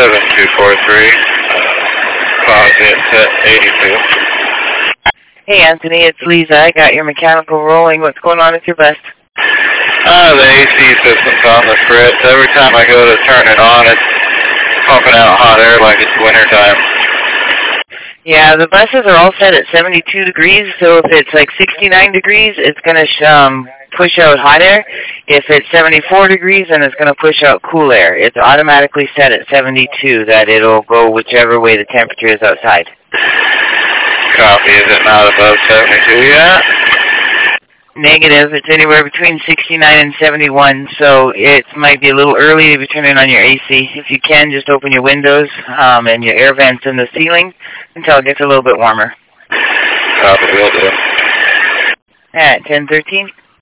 7243. Closet set 82. Hey, Anthony, it's Lisa. I got your mechanical rolling. What's going on with your bus? The AC system's on the fritz. Every time I go to turn it on, it's pumping out hot air like it's wintertime. Yeah, the buses are all set at 72 degrees, so if it's like 69 degrees, it's going to push out hot air. If it's 74 degrees, then it's going to push out cool air. It's automatically set at 72, that it'll go whichever way the temperature is outside. Copy. Is it not above 72 yet? Negative. It's anywhere between 69 and 71, so it might be a little early to be turning on your AC. If you can, just open your windows and your air vents in the ceiling until it gets a little bit warmer. Copy. Will do. At 10:13.